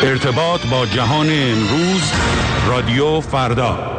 ارتباط با جهان امروز، رادیو فردا.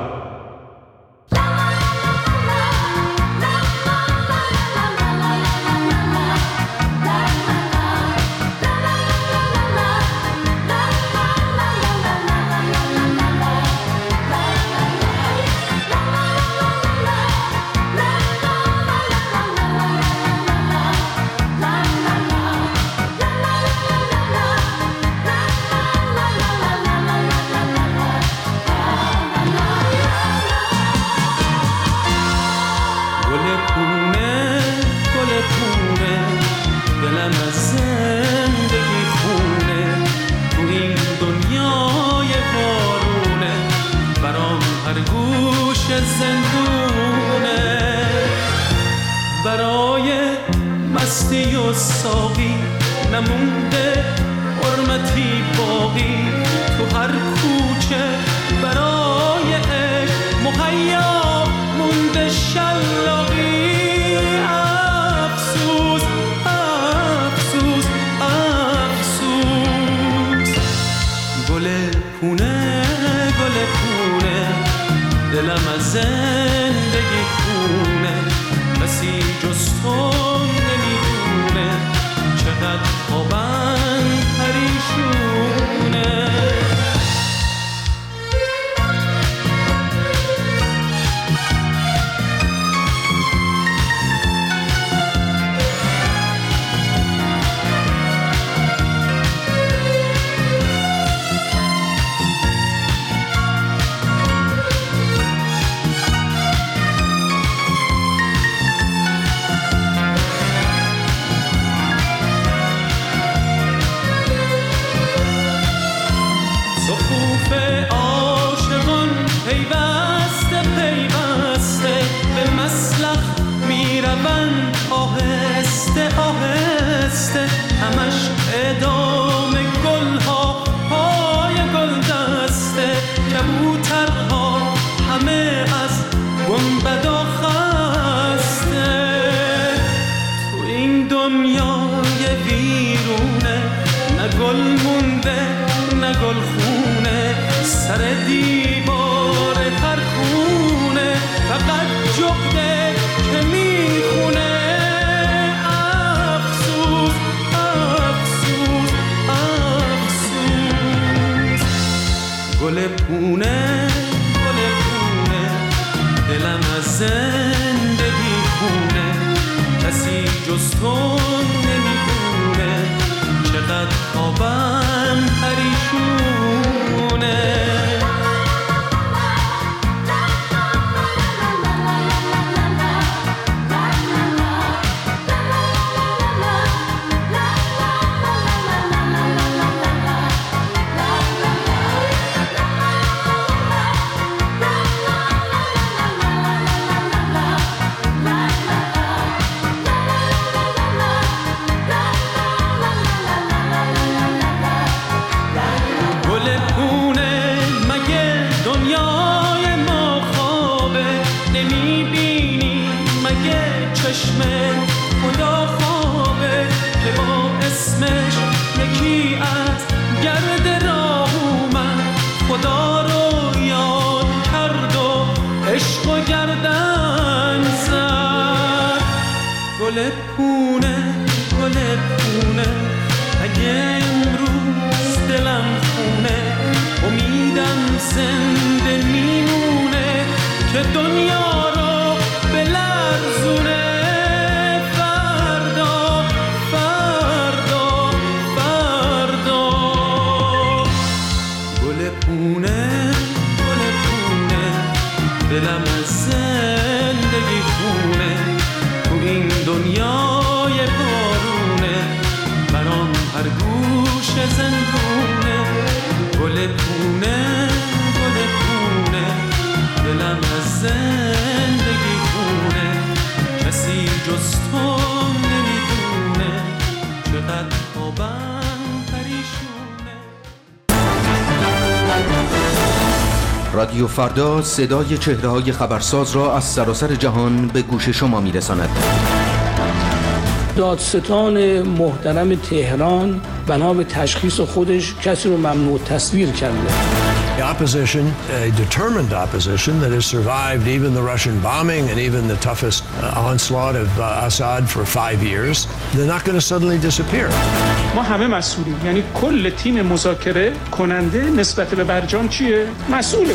ساقی نمونده حرمتی باقی تو هر کوچه برای عشق مهیا مونده شلاقی. افسوس افسوس افسوس گل پونه دلم از زندگی خونه کسی جز تو چقدر خوابم پریشونه. همش ادامه گلها پای گل دسته کبوترها همه از گنبدا خسته. تو این دنیای ویرونه نه گل مونده نه گل خونه سر دیوار هر خونه فقط جغده که میخونه. گل پونه دلم از زندگی خونه کسی جز تو نمیدونه چقدر خوابم پریشونه. خدا خوابه که با اسمش یکی از گرد راه اومد خدا رو یاد کرد و عشق و گردن زد. گل پونه اگه امروز دلم خونه امیدم زنده میمونه که دنیا رو بلرزونه. دلم از زندگی خونه تو این دنیای بارونه برام هر گوش زندونه. گل پونه دلم از زندگی خونه کسی جز تو نمیدونه چقدر خوابم پریشونه. رادیو فردا صدای چهره‌های خبرساز را از سراسر جهان به گوش شما می‌رساند. دادستان محترم تهران بنا به تشخیص خودش کسی رو ممنوع تصویر کرده. The opposition, a determined opposition that has survived even the Russian bombing and even the toughest onslaught of Assad for 5 years, they're not going to suddenly disappear. ما همه مسئولیم، یعنی کل تیم مذاکره کننده نسبت به برجام چیه؟ مسئوله.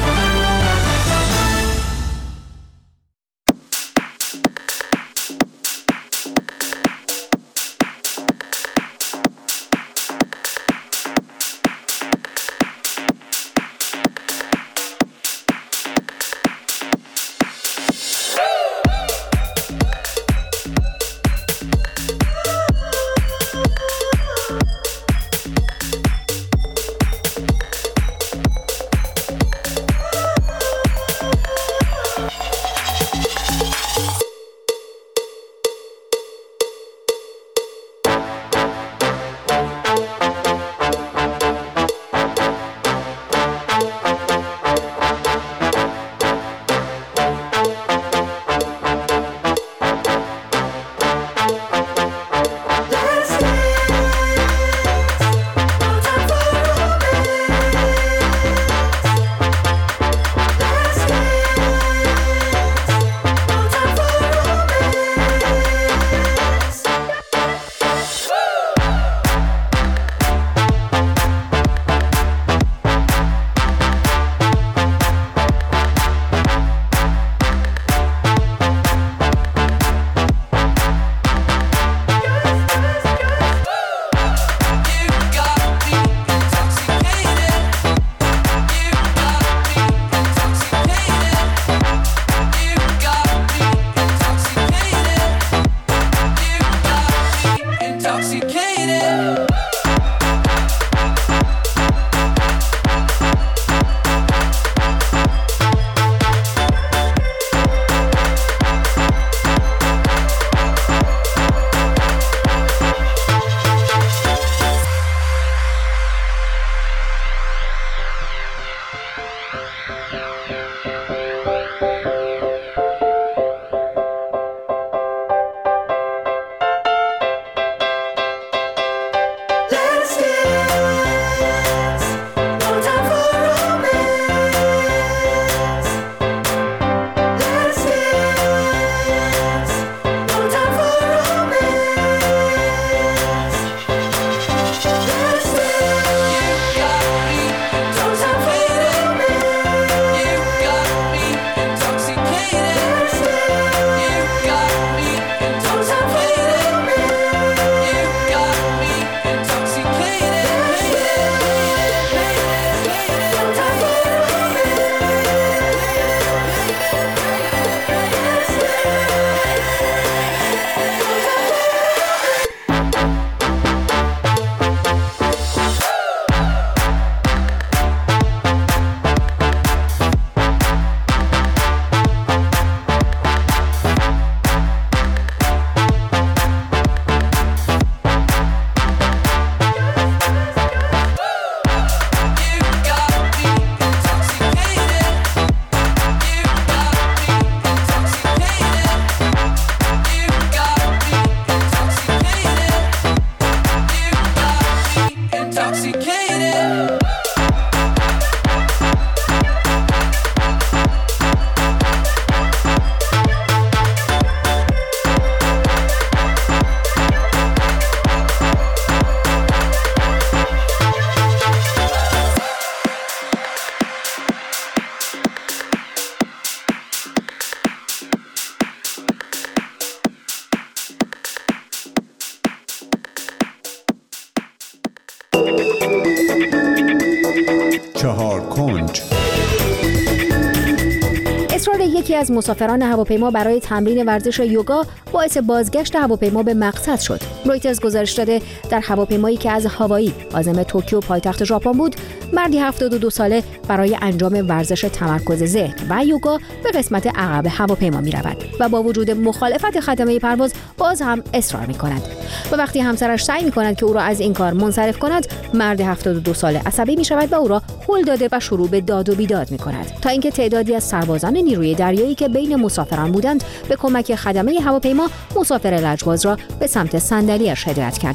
اصرار یکی از مسافران هواپیما برای تمرین ورزش یوگا باعث بازگشت هواپیما به مقصد شد. رویترز گزارش داده در هواپیمایی که از هاوایی عازم توکیو پایتخت ژاپن بود، مردی 72 ساله برای انجام ورزش تمرکز ذهن و یوگا به قسمت عقب هواپیما می‌رود و با وجود مخالفت خدمه پرواز باز هم اصرار می‌کند. و وقتی همسرش سعی می‌کند که او را از این کار منصرف کند، مرد 72 ساله عصبی می‌شود و او را هل داده و شروع به داد و بیداد می‌کند تا اینکه تعدادی از سربازان نیروی دریایی که بین مسافران بودند به کمک خدمه هواپیما مسافر لجباز را به سمت صندلی‌اش هدایت کردند.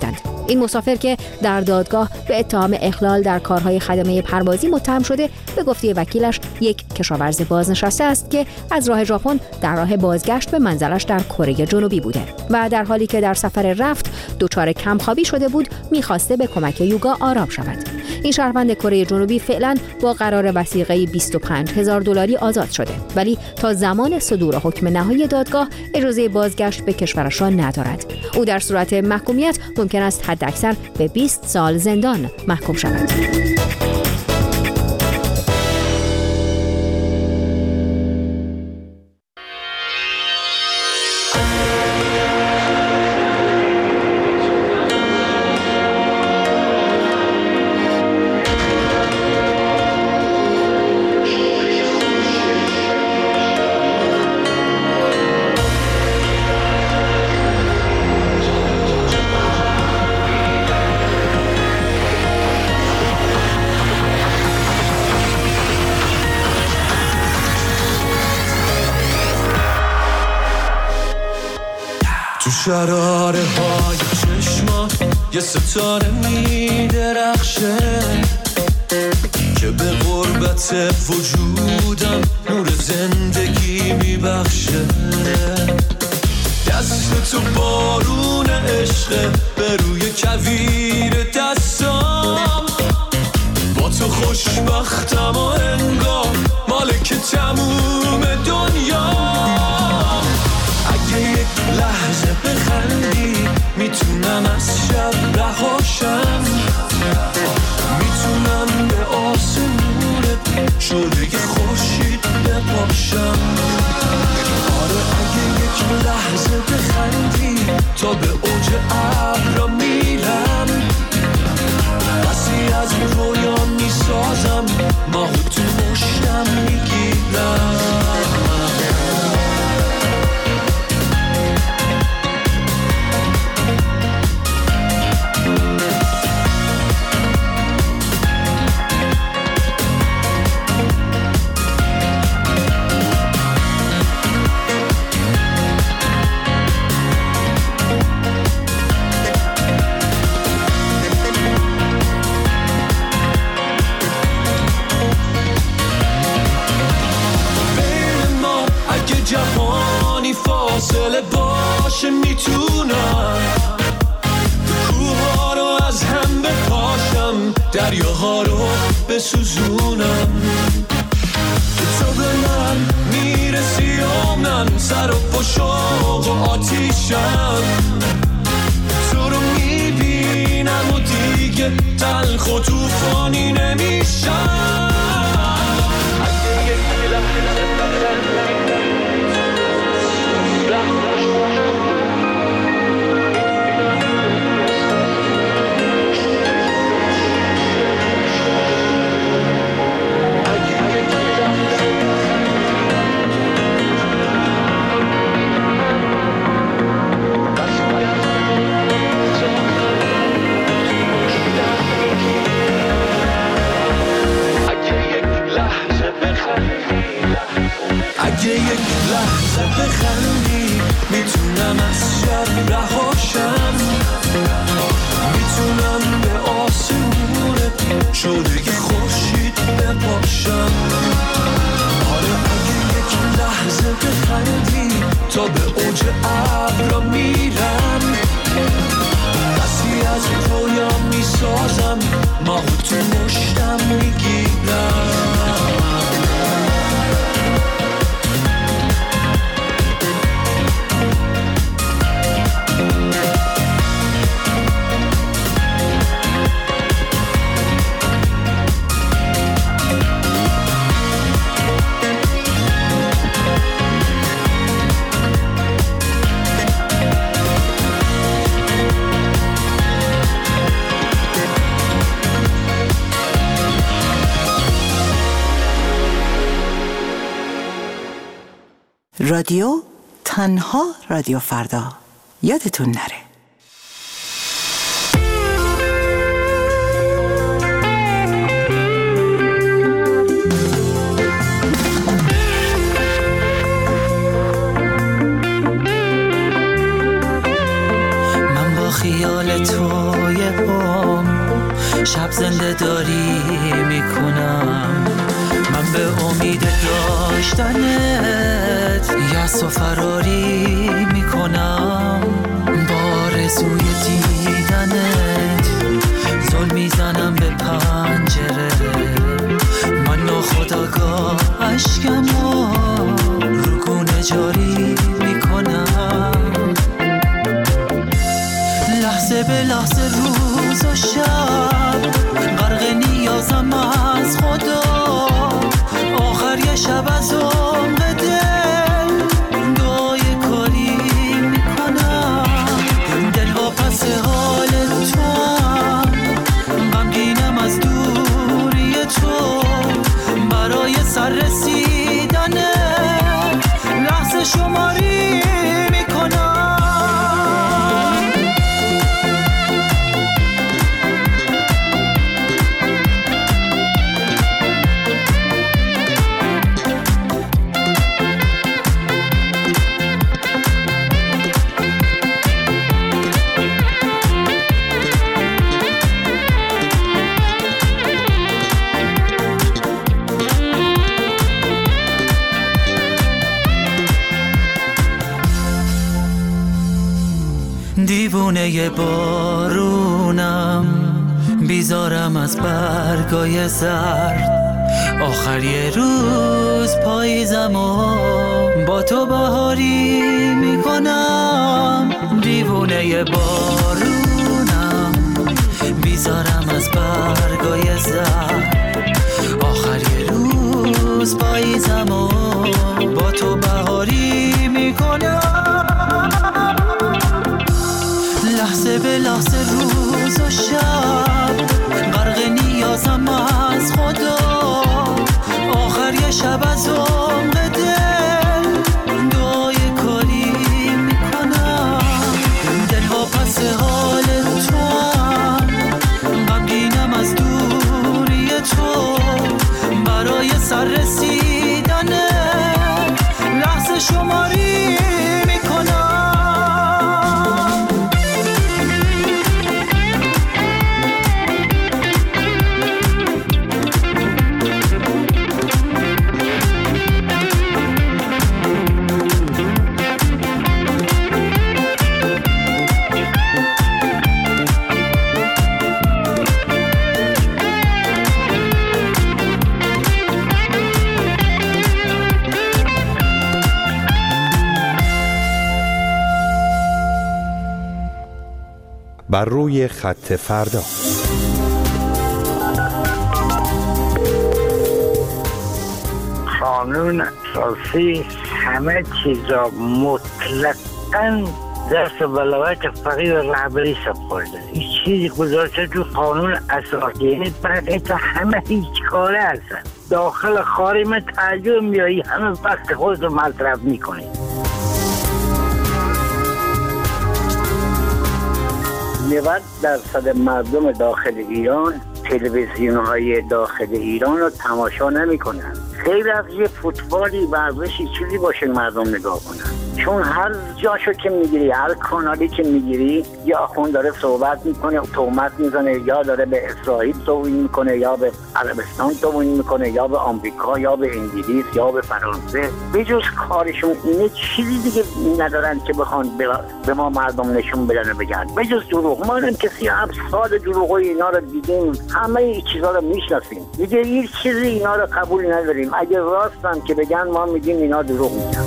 این مسافر که در دادگاه به اتهام اخلال در کارهای خدمه پروازی متهم شده، به گفته وکیلش یک کشاورز بازنشسته است که از راه ژاپن در راه بازگشت به منزلش در کره جنوبی بوده و در حالی که در سفر رفت دچار کمخوابی شده بود، می‌خواسته به کمک یوگا آرام شود. این شهروند کره جنوبی فعلا با قرار وثیقه $25,000 آزاد شده، ولی تا زمان صدور حکم نهایی دادگاه اجازه بازگشت به کشورش را ندارد. او در صورت محکومیت ممکن است حداکثر به 20 سال زندان محکوم شود. تو شراره های چشمات یه ستاره می درخشه که به غربت وجودم نور زندگی می بخشه. دست تو بارون عشقه به روی کویر دستام، با تو خوشبختم و انگار مالک تموم دنیا. اگه یک لحظه بخندی میتونم از شب رهاشم، میتونم به آسمونت شعله خورشید بپاشم. آره اگه یک لحظه بخندی تا به اوج ابرا میرم، بسی از رویا میسازم ماهو تو مشتم میگیرم. جهانی فاصله باشه میتونم کوها رو از هم بپاشم، دریاها رو بسوزونم. تو به من میرسی و من سر و شوق و آتیشم، تو رو میبینم و دیگه تلخ و توفانی نمیشم. اگه یک لحظه بخندی میتونم از شب رهاشم، میتونم به آسمونت شعله خورشید بپاشم. آره اگه یک لحظه بخندی تا به اوج ابرا میرم، بسی از رویا میسازم ماهو تو مشتم میگیرم. رادیو تنها رادیو فردا، یادتون نره. من با خیال تو زنده داری میکنم. من به امید داشتنت یأس و فراری میکنم. با آرزوی دیدنت زل میزنم به پنجره. من ناخودآگاه اشکمو رو گونه جاری میکنم. لحظه به لحظه روز و شب غرق نیازم از خدا. آخر یه شب از عمق دل دعای کاری میکنم. دل واپس حال تو هم غمگینم از دوری تو. برای سر رسیدن لحظه شماری میکنم. دیوونه بارونم بیزارم از برگای زرد. آخر یه روز پاییزم و با تو بهاری میکنم. دیوونه بارونم بیزارم از برگای زرد. آخر یه روز پاییزم و با تو بهاری میکنم. لحظه به لحظه روز و شب غرق نیازم از خدا. آخر یه شب از عمق دل دعای کاری میکنم. دل واپس حال تو هم غمگینم از دوری تو. برای سر رسیدن لحظه شماری میکنم. بر روی خط فردا. قانون اساسی همه چیزا مطلقاً دست ولایت فقیه و رهبری سپرده. هیچ چیزی گذاشته تو قانون اساسی، یعنی برای تا همه هیچ کاره هستن. داخل خارج تعجب میایی همه وقت خود رو مصرف میکنی. 90% مردم داخل ایران تلویزیون‌های داخل ایران رو تماشا نمی‌کنن. خیلی از یه فوتبالی ورزشی چیزی باشه مردم نگاه کنن، چون هر جاشو که میگیری، هر کانالی که میگیری، یا آخوند داره صحبت میکنه، تهمت میزنه، یا داره به اسرائیل توهین میکنه، یا به عربستان توهین میکنه، یا به آمریکا، یا به انگلیس، یا به فرانسه. به جز کارشون اینه چیزی دیگه ندارن که بخوان به ما مردم نشون بدن و بگن. به جز دروغ. ما هم که 37 سال دروغای اینا رو دیدیم، همه این چیزا رو میشناسیم. دیگه هیچ چیزی اینا رو قبول نداریم. اگه راستن که بگن ما میگیم اینا دروغ میگن.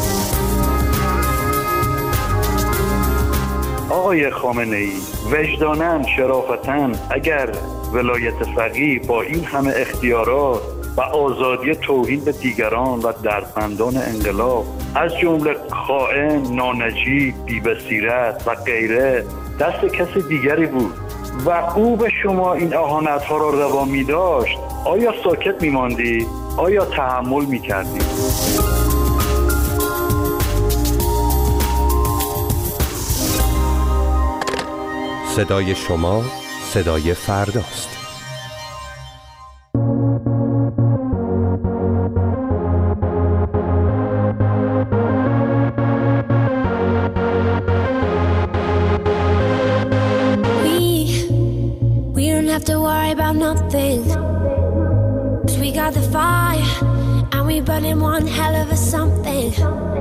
آقای خامنه‌ای، وجداناً، شرافتاً، اگر ولایت فقیه با این همه اختیارات و آزادی توهین به دیگران و دردمندان انقلاب از جمله خائن، نانجیب، بی‌بصیرت و غیره دست کسی دیگری بود و او به شما این اهانت‌ها را روا می‌داشت، آیا ساکت می‌ماندی؟ آیا تحمل می‌کردی؟ صدای شما صدای فرداست. We don't have to worry about nothing. 'Cause we got the fire and we burning one hell of a something.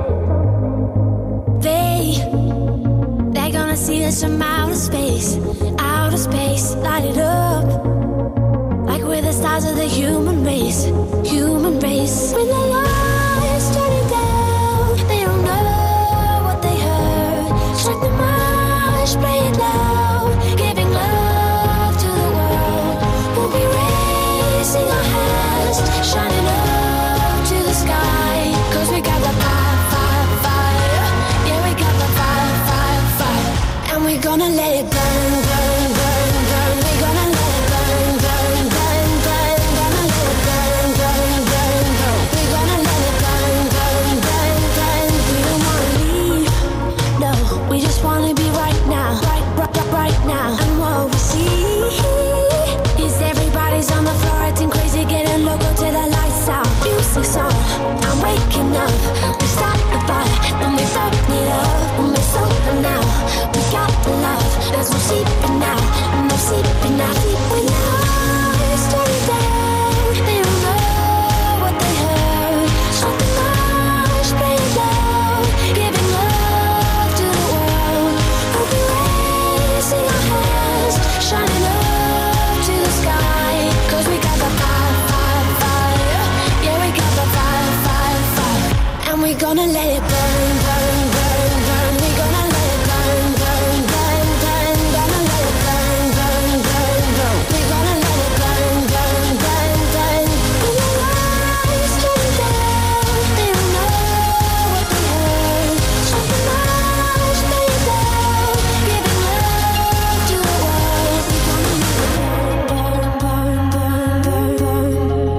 They're gonna see us from outer space, light it up like we're the stars of the human race. When the lights turning down, they don't know what they heard. Strike the march, play it loud, giving love to the world. We'll be raising our hands, shining up to the sky. 'Cause we got the fire, yeah, we got the fire, and we're gonna let it burn, burn, burn, burn. We're gonna let it burn, burn, burn, burn. Gonna let it burn, burn, burn, burn. We're gonna let it burn, burn, burn, burn. We don't wanna leave, no, we just wanna be right now, right now. And what we see is everybody's on the floor acting crazy, getting loco till the lights out. Music's on, I'm waking up. We start the fire, then we burn it up. We'll make something now. We got the love, there's no sleeping now, no sleeping now. When the lights turn down, they don't know what they heard. Strike the march, play it loud, giving love to the world. We'll be raising our hands, shining up to the sky. 'Cause we got the fire, yeah, we got the fire, and we're gonna let it burn, burn, burn, burn. We're gonna let it burn, burn, burn, burn. Gonna let it burn, burn, burn, burn. We're gonna let it burn, burn, burn, burn. When the lights turn down, they don't know what they heard. Strike the march, play it loud, giving love to the world. We're gonna let it burn, burn, burn, burn, burn,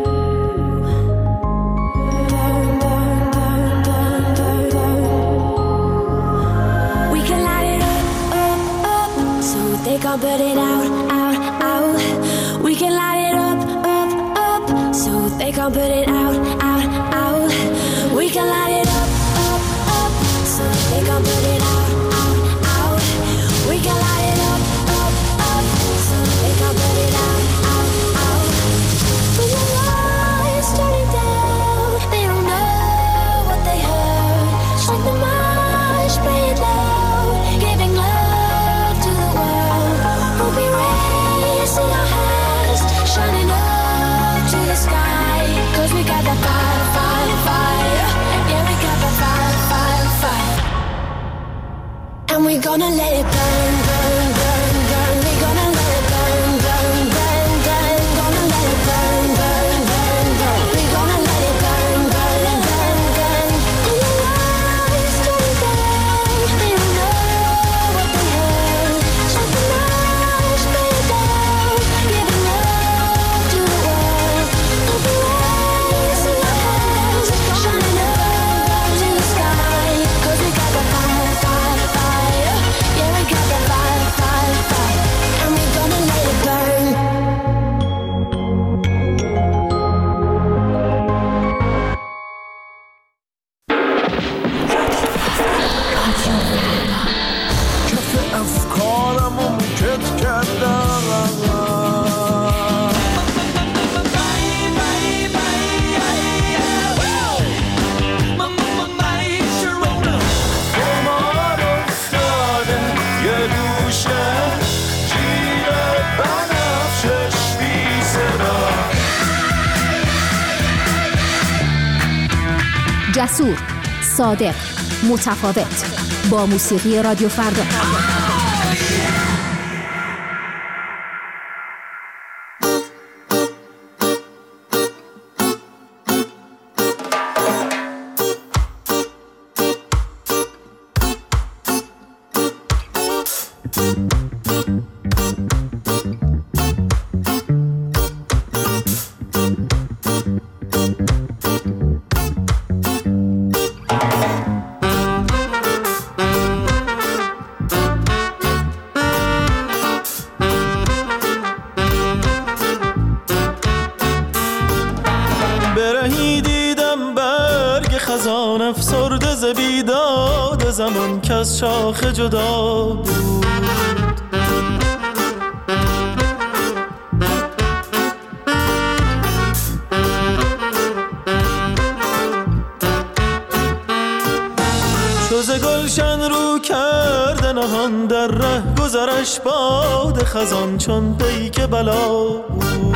burn, burn, burn. We can light it up, so they can't put it out, out. We can light it up, so they can't put it out, out. We can light it up, so they can't put it out, out. We can light it up, so they can't put it out, out. When the lights turning down, they don't know what they heard. Strike the march, play it loud, giving love to the world. We'll be raising our hands, shining up to the sky. 'Cause we got the fire, yeah, we got the fire, and we're gonna let it burn, burn, burn, burn. We're gonna let it burn, burn, burn, burn. Gonna let it burn, burn, burn, burn. We're gonna let it burn, burn, burn, burn. When the lights turn down, they don't know what they heard. Strike the march, play it loud, giving love to the world. We'll be raising our hands, shining up to the sky. 'Cause we got the fire, yeah, we got the fire, and we're gonna let it burn. کف افکارمو میکت کردم. قمار افتاده یه دوشه جیب بنفشش بی صدا. جسور، صادق، متفاوت، با موسیقی رادیو فردا. خزان افسرده ز بیداد زمان که از شاخ جدا بود. گذرش باد خزان چون پیک بلا بود.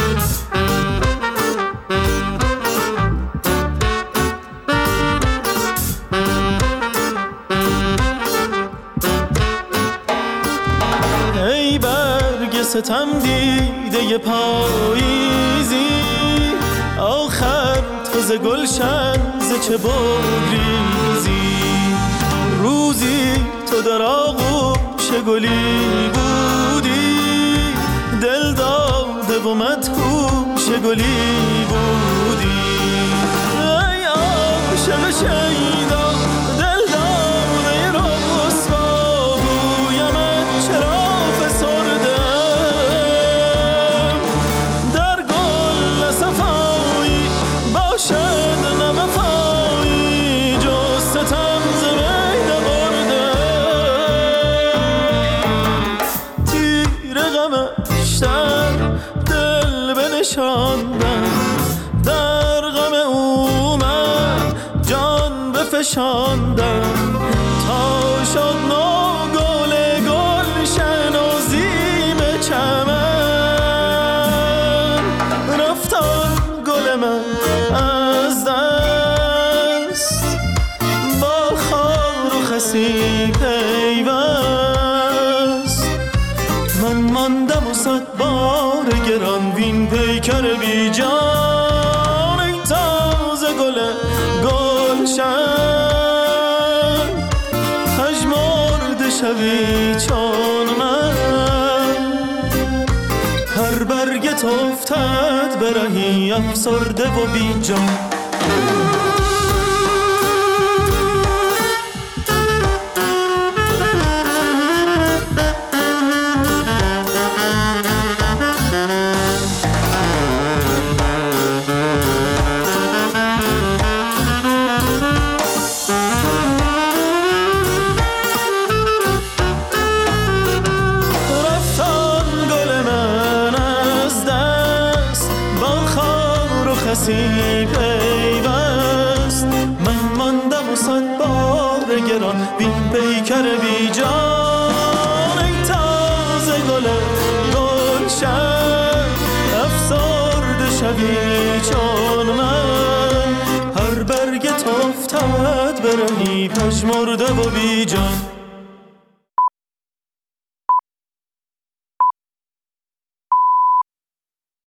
ای برگ ستم دیده پاییزی، آخر تو ز گلشن ز چه بگریزی. روزی تو در آغوش گلی بودی، دل داده و مدهوش گلی بودی. ای عاشق شیدا دل داده رسوا، گویمت چرا فسردم. در گل صفایی باشد نوفایی، جز ستم ز می نبردم. تیر غمش در دل بنشاندم، در غم او من جان بفشاندم. تا شد نو گل گلشن و زیب چمن، رفتان گل من از دست، با خار و خسی پیوست. من ماندم و صد بار گران وین پیکر بی جان. ای تازه گل گلشن، پژمرده شوی چون من. هر برگت افتد برهی افسرده و بی جان. پیوست من ماندم و صد بار گران بین پیکر بی جان. ای تازه گل گلشن، افسرده شوی چون من. هر برگت افتد برهی پژمرده و بی جان.